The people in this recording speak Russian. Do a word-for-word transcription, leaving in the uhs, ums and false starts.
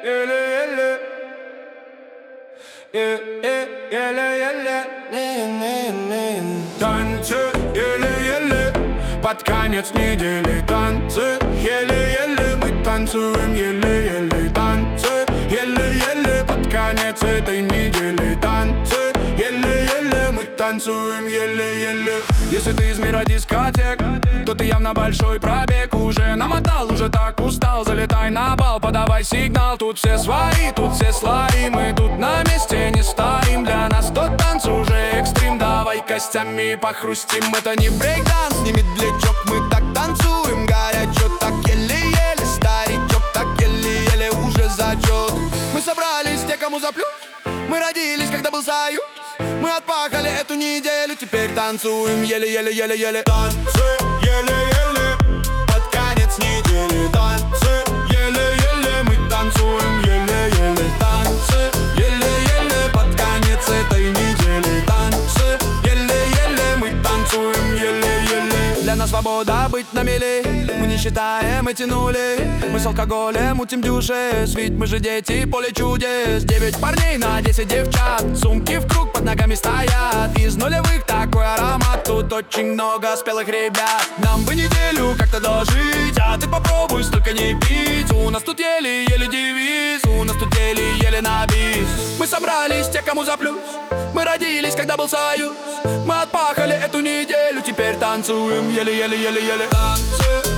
еле-еле, еле-еле, танцы еле-еле, под конец недели. Танцы еле-еле, мы танцуем еле-еле. Танцы еле-еле, под конец этой недели. Танцы еле-еле, мы танцуем еле-еле. Если ты из мира дискотек, то ты явно большой пробег. Уже намотал, уже так устал. Залетай на бал, подавай сигнал. Тут все свои, тут все слои. Мы тут на месте не стоим. Для нас тот танц уже экстрим. Давай костями похрустим. Это не брейк-данс, не медлячок. Мы так танцуем горячо, так еле-еле. Старичок, так еле-еле, уже зачет. Мы собрались те, кому за плюс. Мы родились, когда был союз. Мы отпахали эту неделю, теперь танцуем еле-еле-еле-еле. Танцы еле-еле, под конец недели. Танцы еле-еле, мы танцуем еле-еле. Танцы еле-еле, под конец этой недели. Танцы еле-еле, мы танцуем еле-еле. Для нас свобода быть на мели. Мы не считаем эти нули. Мы с алкоголем мутим дюшес. Ведь мы же дети, поле чудес. Девять парней на десять девчат. Сумки в круг под ногами стоят. Из нулевых такой аромат. Тут очень много спелых ребят. Нам бы неделю как-то дожить. А ты попробуй столько не пить. У нас тут еле-еле девиз. У нас тут еле-еле на бис. Мы собрались те, кому за плюс. Мы родились, когда был союз. Мы отпахали эту неделю, теперь танцуем еле-еле-еле-еле. Танцы